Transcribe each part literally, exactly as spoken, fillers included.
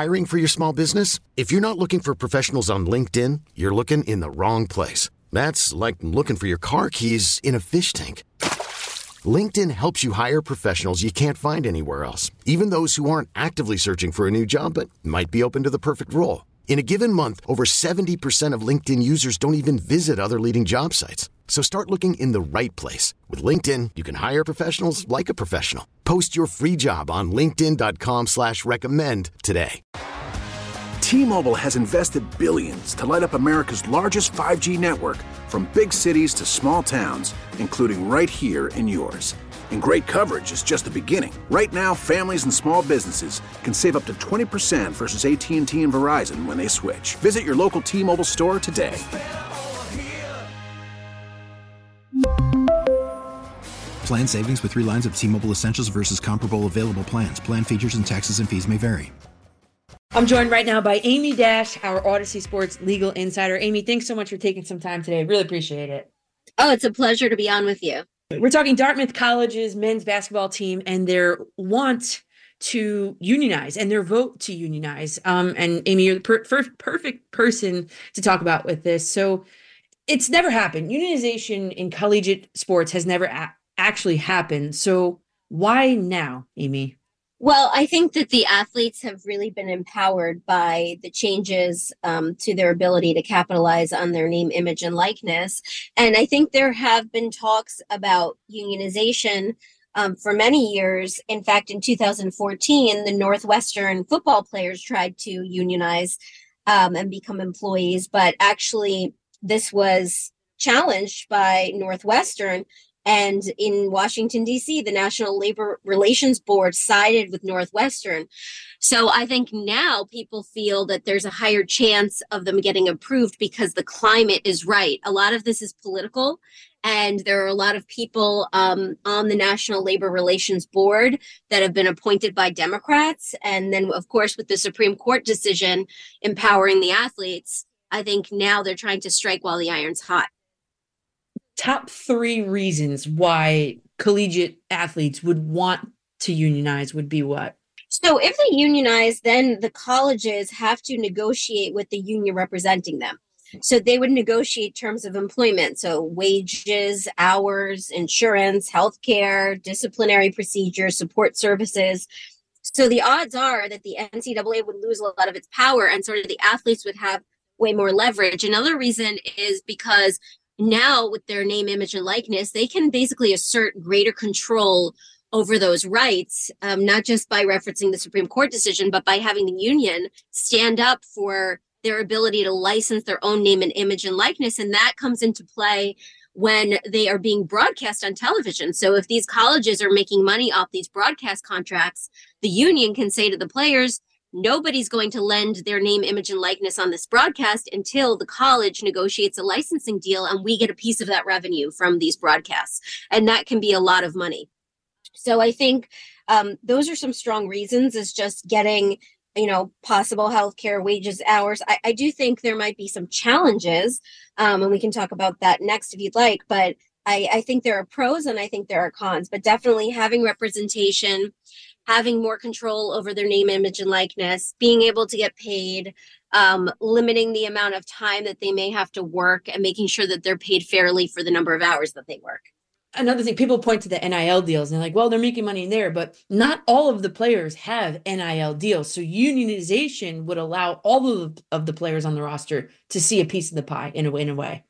Hiring for your small business? If you're not looking for professionals on LinkedIn, you're looking in the wrong place. That's like looking for your car keys in a fish tank. LinkedIn helps you hire professionals you can't find anywhere else, even those who aren't actively searching for a new job but might be open to the perfect role. In a given month, over seventy percent of LinkedIn users don't even visit other leading job sites. So start looking in the right place. With LinkedIn, you can hire professionals like a professional. Post your free job on linkedin dot com slash recommend today. T-Mobile has invested billions to light up America's largest five G network, from big cities to small towns, including right here in yours. And great coverage is just the beginning. Right now, families and small businesses can save up to twenty percent versus A T and T and Verizon when they switch. Visit your local T-Mobile store today. Plan savings with three lines of T-Mobile Essentials versus comparable available plans. Plan features and taxes and fees may vary. I'm joined right now by Amy Dash, our Odyssey Sports legal insider. Amy, thanks so much for taking some time today. Really appreciate it. Oh, it's a pleasure to be on with you. We're talking Dartmouth College's men's basketball team and their want to unionize and their vote to unionize. Um, and Amy, you're the per- per- perfect person to talk about with this. So it's never happened. Unionization in collegiate sports has never a- actually happened. So why now, Amy? Well, I think that the athletes have really been empowered by the changes um, to their ability to capitalize on their name, image, and likeness. And I think there have been talks about unionization um, for many years. In fact, in two thousand fourteen, the Northwestern football players tried to unionize um, and become employees, but actually this was challenged by Northwestern. And in Washington, D C, the National Labor Relations Board sided with Northwestern. So I think now people feel that there's a higher chance of them getting approved because the climate is right. A lot of this is political, and there are a lot of people um, on the National Labor Relations Board that have been appointed by Democrats. And then, of course, with the Supreme Court decision empowering the athletes, I think now they're trying to strike while the iron's hot. Top three reasons why collegiate athletes would want to unionize would be what? So if they unionize, then the colleges have to negotiate with the union representing them. So they would negotiate terms of employment. So wages, hours, insurance, healthcare, disciplinary procedures, support services. So the odds are that the N C double A would lose a lot of its power and sort of the athletes would have way more leverage. Another reason is because now with their name, image, and likeness, they can basically assert greater control over those rights, um, not just by referencing the Supreme Court decision, but by having the union stand up for their ability to license their own name and image and likeness. And that comes into play when they are being broadcast on television. So if these colleges are making money off these broadcast contracts, the union can say to the players, nobody's going to lend their name, image, and likeness on this broadcast until the college negotiates a licensing deal and we get a piece of that revenue from these broadcasts. And that can be a lot of money. So I think um, those are some strong reasons, is just getting, you know, possible healthcare, wages, hours. I, I do think there might be some challenges, um, and we can talk about that next if you'd like. But I, I think there are pros and I think there are cons, but definitely having representation, having more control over their name, image, and likeness, being able to get paid, um, limiting the amount of time that they may have to work, and making sure that they're paid fairly for the number of hours that they work. Another thing, people point to the N I L deals and they're like, well, they're making money in there, but not all of the players have N I L deals. So unionization would allow all of the, of the players on the roster to see a piece of the pie in a, in a way.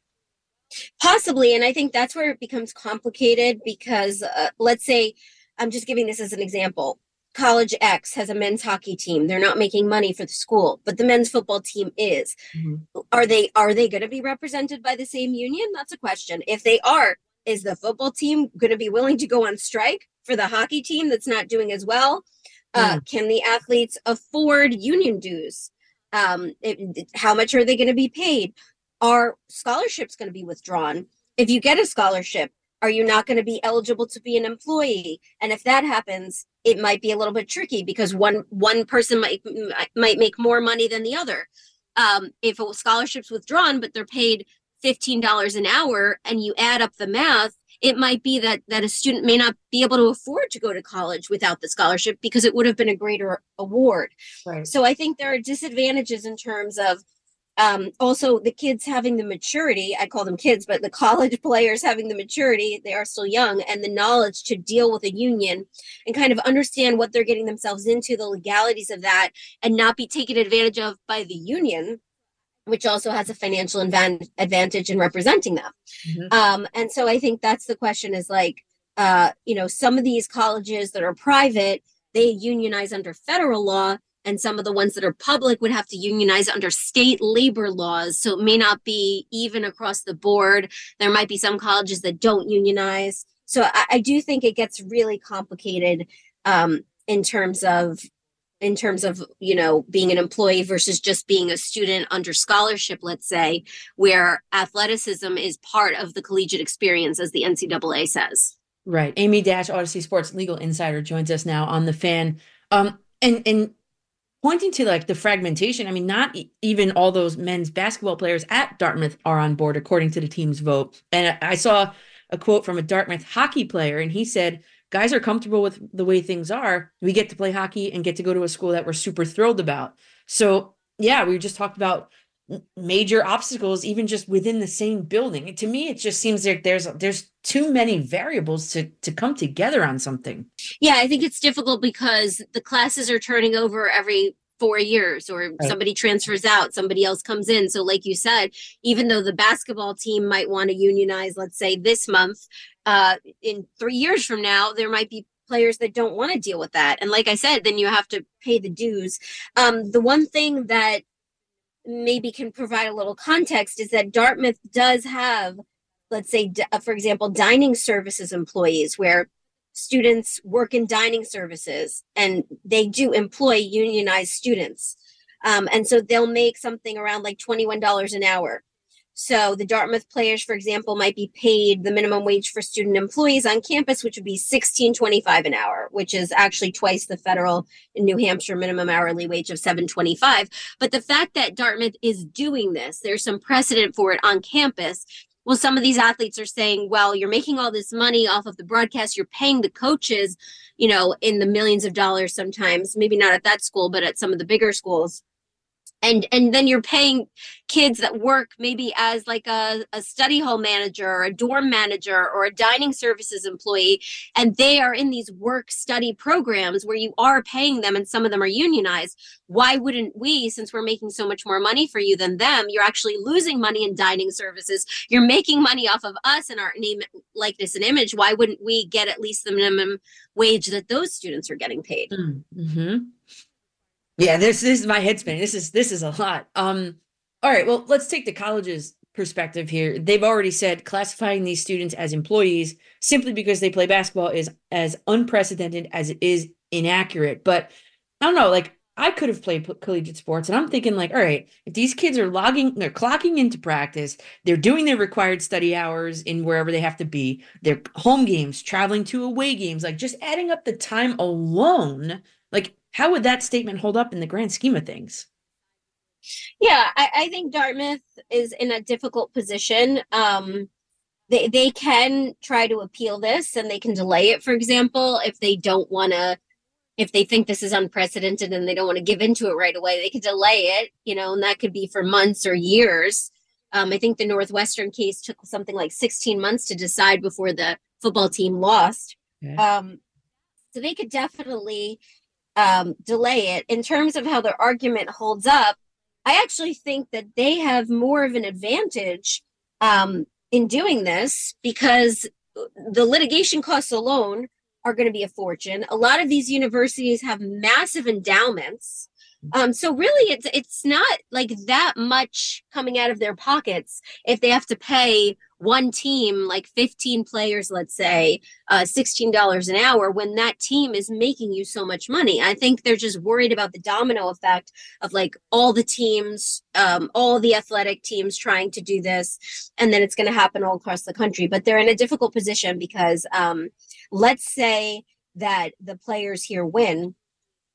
Possibly. And I think that's where it becomes complicated because uh, let's say, I'm just giving this as an example. College X has a men's hockey team. They're not making money for the school, but the men's football team is. Mm-hmm. Are they are they going to be represented by the same union? That's a question. If they are, is the football team going to be willing to go on strike for the hockey team that's not doing as well? Mm. Uh, can the athletes afford union dues? Um, it, how much are they going to be paid? Are scholarships going to be withdrawn? If you get a scholarship, are you not going to be eligible to be an employee? And if that happens, it might be a little bit tricky because one one person might might make more money than the other. Um, if a scholarship's withdrawn, but they're paid fifteen dollars an hour and you add up the math, it might be that that a student may not be able to afford to go to college without the scholarship because it would have been a greater award. Right. So I think there are disadvantages in terms of um, also the kids having the maturity. I call them kids, but the college players having the maturity, they are still young, and the knowledge to deal with a union and kind of understand what they're getting themselves into, the legalities of that, and not be taken advantage of by the union, which also has a financial advan- advantage in representing them. Mm-hmm. Um, and so I think that's the question is like, uh, you know, some of these colleges that are private, they unionize under federal law, and some of the ones that are public would have to unionize under state labor laws. So it may not be even across the board. There might be some colleges that don't unionize. So I, I do think it gets really complicated um, in terms of in terms of, you know, being an employee versus just being a student under scholarship, let's say, where athleticism is part of the collegiate experience, as the N C double A says. Right. Amy Dash, Odyssey Sports legal insider, joins us now on The Fan. Um, and, and pointing to like the fragmentation, I mean, not e- even all those men's basketball players at Dartmouth are on board, according to the team's vote. And I saw a quote from a Dartmouth hockey player, and he said, guys are comfortable with the way things are. We get to play hockey and get to go to a school that we're super thrilled about. So yeah, we just talked about major obstacles, even just within the same building. To me, it just seems like there's there's too many variables to to come together on something. Yeah, I think it's difficult because the classes are turning over every four years, or right. somebody transfers out, somebody else comes in. So like you said, even though the basketball team might want to unionize, let's say this month, uh, in three years from now, there might be players that don't want to deal with that. And like I said, then you have to pay the dues. Um, the one thing that maybe can provide a little context is that Dartmouth does have, let's say, for example, dining services employees where students work in dining services and they do employ unionized students. Um, and so they'll make something around like twenty-one dollars an hour. So the Dartmouth players, for example, might be paid the minimum wage for student employees on campus, which would be sixteen twenty-five an hour, which is actually twice the federal in New Hampshire minimum hourly wage of seven twenty-five. But the fact that Dartmouth is doing this, there's some precedent for it on campus. Well, some of these athletes are saying, well, you're making all this money off of the broadcast. You're paying the coaches, you know, in the millions of dollars sometimes, maybe not at that school, but at some of the bigger schools. And and then you're paying kids that work maybe as like a, a study hall manager or a dorm manager or a dining services employee. And they are in these work study programs where you are paying them and some of them are unionized. Why wouldn't we, since we're making so much more money for you than them, you're actually losing money in dining services. You're making money off of us and our name, likeness, and image. Why wouldn't we get at least the minimum wage that those students are getting paid? Mm-hmm. Yeah, this, this is my head spinning. This is this is a lot. Um, all right, well, let's take the college's perspective here. They've already said classifying these students as employees simply because they play basketball is as unprecedented as it is inaccurate. But I don't know, like I could have played collegiate sports, and I'm thinking like, all right, if these kids are logging, they're clocking into practice, they're doing their required study hours in wherever they have to be, their home games, traveling to away games, like just adding up the time alone, like how would that statement hold up in the grand scheme of things? Yeah, I, I think Dartmouth is in a difficult position. Um, they they can try to appeal this and they can delay it, for example, if they don't want to, if they think this is unprecedented and they don't want to give into it right away, they could delay it, you know, and that could be for months or years. Um, I think the Northwestern case took something like sixteen months to decide before the football team lost. Yeah. Um, so they could definitely um, delay it. In terms of how their argument holds up, I actually think that they have more of an advantage um, in doing this because the litigation costs alone are going to be a fortune. A lot of these universities have massive endowments. Um, so really, it's it's not like that much coming out of their pockets if they have to pay one team, like fifteen players, let's say, uh, sixteen dollars an hour, when that team is making you so much money. I think they're just worried about the domino effect of like all the teams, um, all the athletic teams trying to do this, and then it's going to happen all across the country. But they're in a difficult position because um, let's say that the players here win.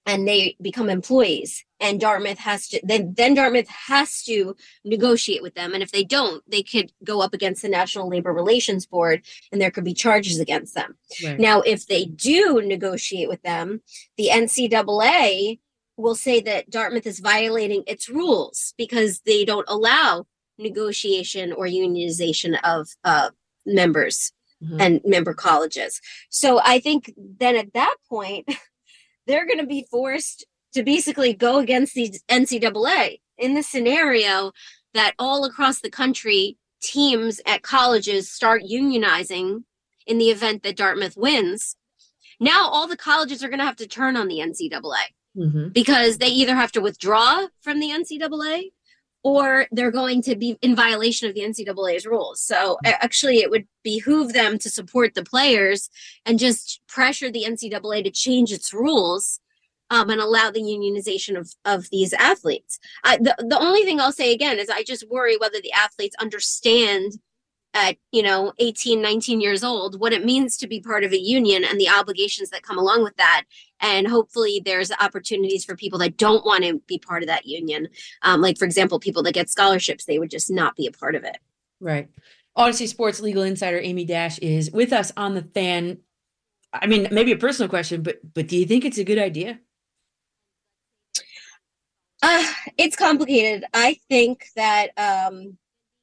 and they become employees, and Dartmouth has to then then Dartmouth has to negotiate with them, and if they don't, they could go up against the National Labor Relations Board, and there could be charges against them. Right. Now, if they do negotiate with them, the N C double A will say that Dartmouth is violating its rules because they don't allow negotiation or unionization of uh, members mm-hmm. and member colleges. So I think then at that point, they're going to be forced to basically go against the N C double A in the scenario that all across the country, teams at colleges start unionizing in the event that Dartmouth wins. Now all the colleges are going to have to turn on the N C double A mm-hmm. because they either have to withdraw from the N C double A or they're going to be in violation of the N C double A's rules. So actually, it would behoove them to support the players and just pressure the N C double A to change its rules um, and allow the unionization of, of these athletes. I, the, the only thing I'll say again is I just worry whether the athletes understand at, you know, eighteen, nineteen years old, what it means to be part of a union and the obligations that come along with that. And hopefully there's opportunities for people that don't want to be part of that union. Um, like, for example, people that get scholarships, they would just not be a part of it. Right. Odyssey Sports legal insider Amy Dash is with us on The Fan. I mean, maybe a personal question, but but do you think it's a good idea? Uh, it's complicated. I think that um,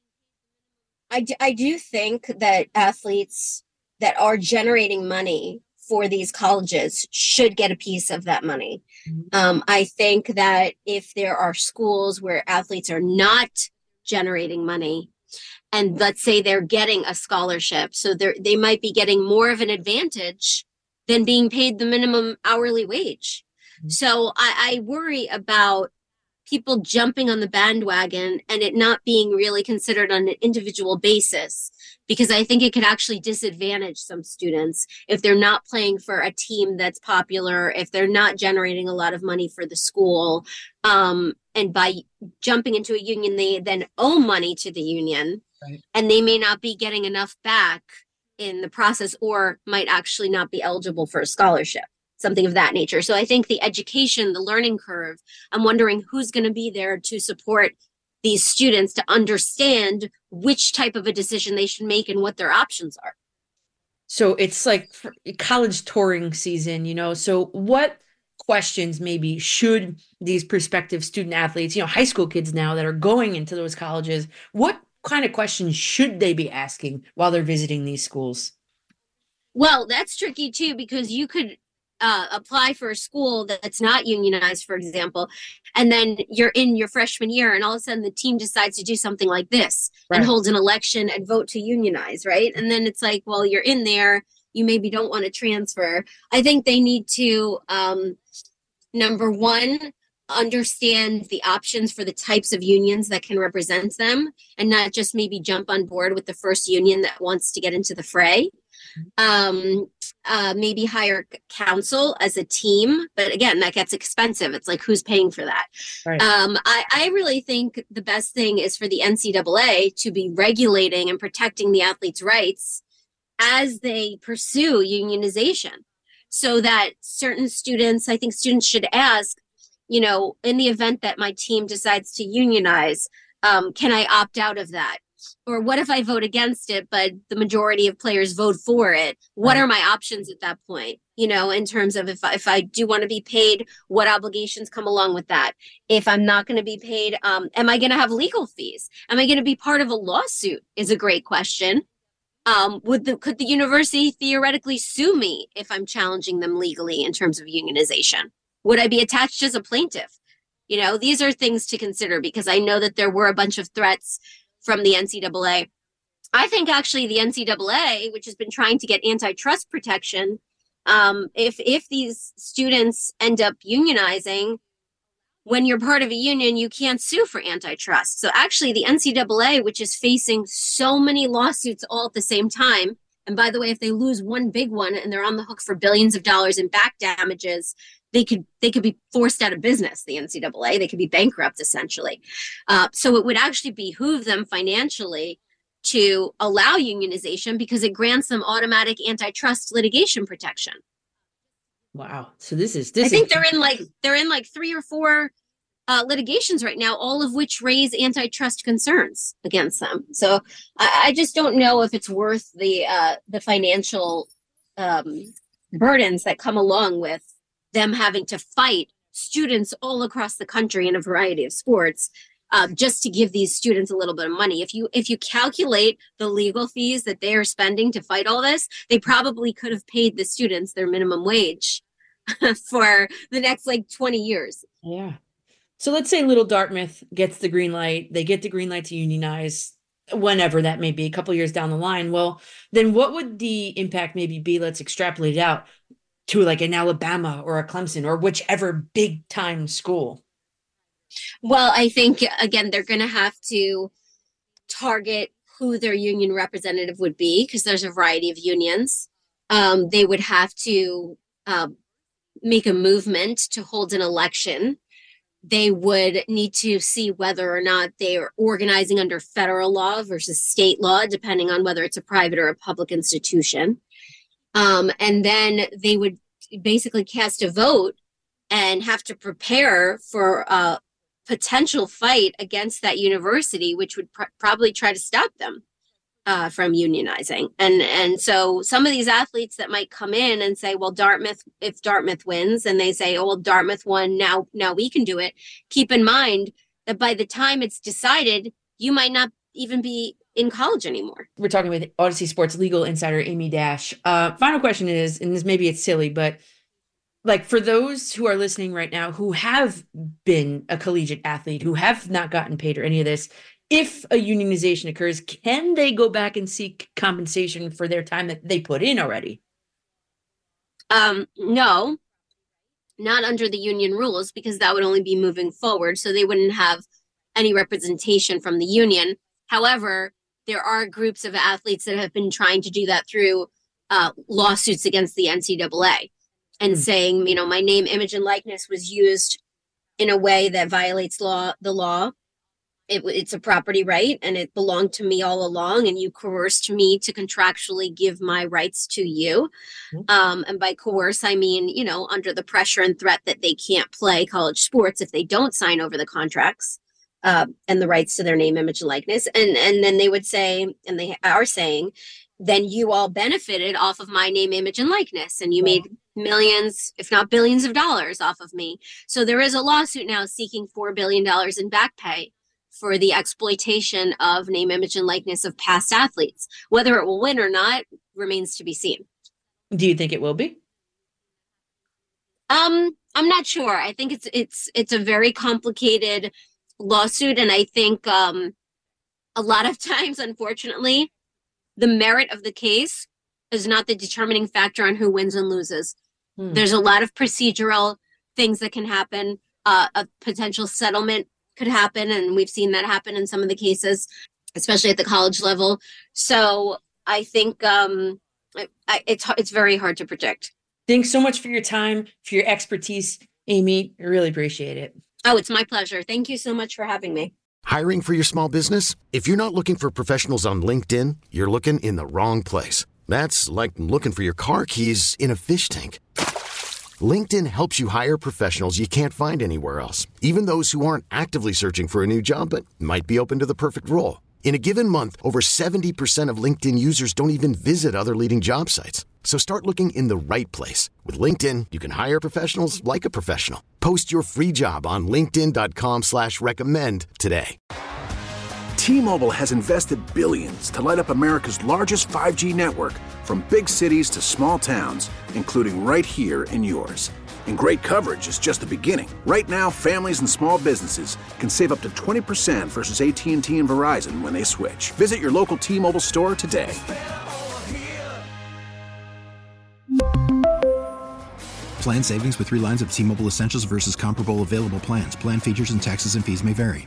I, d- I do think that athletes that are generating money for these colleges should get a piece of that money. Mm-hmm. Um, I think that if there are schools where athletes are not generating money, and let's say they're getting a scholarship, so they they might be getting more of an advantage than being paid the minimum hourly wage. Mm-hmm. So I, I worry about people jumping on the bandwagon and it not being really considered on an individual basis, because I think it could actually disadvantage some students if they're not playing for a team that's popular, if they're not generating a lot of money for the school. Um, and by jumping into a union, they then owe money to the union, right. And they may not be getting enough back in the process or might actually not be eligible for a scholarship. Something of that nature. So I think the education, the learning curve, I'm wondering who's going to be there to support these students to understand which type of a decision they should make and what their options are. So it's like college touring season, you know, so what questions maybe should these prospective student athletes, you know, high school kids now that are going into those colleges, what kind of questions should they be asking while they're visiting these schools? Well, that's tricky too, because you could Uh, apply for a school that's not unionized, for example, and then you're in your freshman year and all of a sudden the team decides to do something like this right. and hold an election and vote to unionize, right? And then it's like, well, you're in there, you maybe don't want to transfer. I think they need to, um, number one, understand the options for the types of unions that can represent them and not just maybe jump on board with the first union that wants to get into the fray. Um, uh, maybe hire counsel as a team, but again, that gets expensive. It's like, who's paying for that? Right. Um, I, I really think the best thing is for the N C double A to be regulating and protecting the athletes' rights as they pursue unionization, so that certain students, I think students should ask, you know, in the event that my team decides to unionize, um, can I opt out of that? Or what if I vote against it, but the majority of players vote for it? What right. are my options at that point? You know, in terms of if I, if I do want to be paid, what obligations come along with that? If I'm not going to be paid, um, am I going to have legal fees? Am I going to be part of a lawsuit is a great question. Um, would the, could the university theoretically sue me if I'm challenging them legally in terms of unionization? Would I be attached as a plaintiff? You know, these are things to consider, because I know that there were a bunch of threats from the N C double A. I think actually the N C double A, which has been trying to get antitrust protection, um, if if these students end up unionizing, when you're part of a union, you can't sue for antitrust. So actually the N C double A, which is facing so many lawsuits all at the same time, and by the way, if they lose one big one and they're on the hook for billions of dollars in back damages, they could they could be forced out of business, the N C double A. They could be bankrupt, essentially. Uh, so it would actually behoove them financially to allow unionization, because it grants them automatic antitrust litigation protection. Wow. So this is this. I think is- they're in like they're in like three or four uh, litigations right now, all of which raise antitrust concerns against them. So I, I just don't know if it's worth the uh, the financial um, burdens that come along with them having to fight students all across the country in a variety of sports. Uh, just to give these students a little bit of money. If you if you calculate the legal fees that they are spending to fight all this, they probably could have paid the students their minimum wage for the next like twenty years. Yeah. So let's say Little Dartmouth gets the green light. They get the green light to unionize whenever that may be, a couple years down the line. Well, then what would the impact maybe be? Let's extrapolate it out to like an Alabama or a Clemson or whichever big time school. Well, I think, again, they're going to have to target who their union representative would be because there's a variety of unions. Um, they would have to uh, make a movement to hold an election. They would need to see whether or not they are organizing under federal law versus state law, depending on whether it's a private or a public institution. Um, and then they would basically cast a vote and have to prepare for uh, potential fight against that university, which would pr- probably try to stop them uh, from unionizing. And and so some of these athletes that might come in and say, well, Dartmouth, if Dartmouth wins, and they say, oh, well, Dartmouth won, now, now we can do it. Keep in mind that by the time it's decided, you might not even be in college anymore. We're talking with Odyssey Sports legal insider Amy Dash. Uh, final question is, and this maybe it's silly, but like for those who are listening right now who have been a collegiate athlete, who have not gotten paid or any of this, if a unionization occurs, can they go back and seek compensation for their time that they put in already? Um, no, not under the union rules, because that would only be moving forward. So they wouldn't have any representation from the union. However, there are groups of athletes that have been trying to do that through uh, lawsuits against the N C double A. And saying, you know, my name, image, and likeness was used in a way that violates law, the law. It, it's a property right, and it belonged to me all along, and you coerced me to contractually give my rights to you. Mm-hmm. Um, and by coerce, I mean, you know, under the pressure and threat that they can't play college sports if they don't sign over the contracts uh, and the rights to their name, image, and likeness. And, and then they would say, and they are saying, then you all benefited off of my name, image, and likeness, and you wow. made millions, if not billions of dollars off of me. So there is a lawsuit now seeking four billion dollars in back pay for the exploitation of name, image, and likeness of past athletes. Whether it will win or not remains to be seen. Do you think it will be? Um, I'm not sure. I think it's it's it's a very complicated lawsuit, and I think um, a lot of times, unfortunately, the merit of the case is not the determining factor on who wins and loses. Hmm. There's a lot of procedural things that can happen. Uh, a potential settlement could happen, and we've seen that happen in some of the cases, especially at the college level. So I think um, I, I, it's it's very hard to predict. Thanks so much for your time, for your expertise, Amy. I really appreciate it. Oh, it's my pleasure. Thank you so much for having me. Hiring for your small business? If you're not looking for professionals on LinkedIn, you're looking in the wrong place. That's like looking for your car keys in a fish tank. LinkedIn helps you hire professionals you can't find anywhere else, even those who aren't actively searching for a new job but might be open to the perfect role. In a given month, over seventy percent of LinkedIn users don't even visit other leading job sites. So start looking in the right place. With LinkedIn, you can hire professionals like a professional. Post your free job on linkedin dot com slash recommend today. T-Mobile has invested billions to light up America's largest five G network, from big cities to small towns, including right here in yours. And great coverage is just the beginning. Right now, families and small businesses can save up to twenty percent versus A T and T and Verizon when they switch. Visit your local T-Mobile store today. Plan savings with three lines of T-Mobile Essentials versus comparable available plans. Plan features and taxes and fees may vary.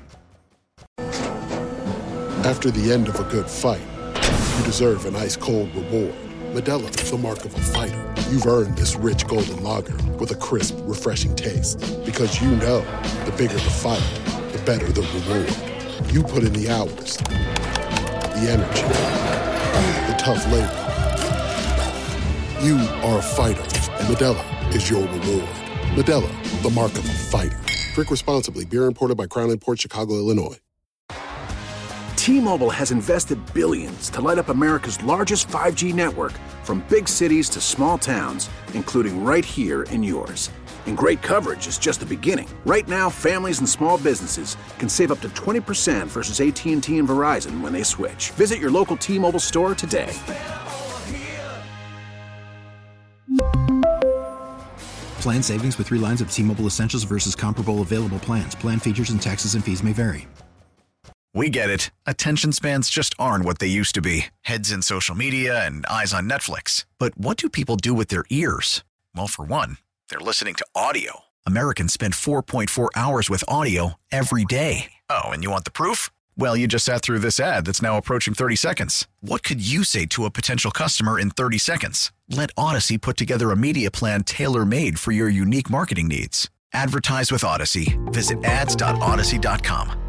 After the end of a good fight, you deserve an ice-cold reward. Modelo is the mark of a fighter. You've earned this rich golden lager with a crisp, refreshing taste. Because you know, the bigger the fight, the better the reward. You put in the hours, the energy, the tough labor. You are a fighter, and Modelo is your reward. Modelo, the mark of a fighter. Drink responsibly. Beer imported by Crown Imports, Chicago, Illinois. T-Mobile has invested billions to light up America's largest five G network, from big cities to small towns, including right here in yours. And great coverage is just the beginning. Right now, families and small businesses can save up to twenty percent versus A T and T and Verizon when they switch. Visit your local T-Mobile store today. Plan savings with three lines of T-Mobile Essentials versus comparable available plans. Plan features and taxes and fees may vary. We get it. Attention spans just aren't what they used to be. Heads in social media and eyes on Netflix. But what do people do with their ears? Well, for one, they're listening to audio. Americans spend four point four hours with audio every day. Oh, and you want the proof? Well, you just sat through this ad that's now approaching thirty seconds. What could you say to a potential customer in thirty seconds? Let Odyssey put together a media plan tailor-made for your unique marketing needs. Advertise with Odyssey. Visit ads dot odyssey dot com.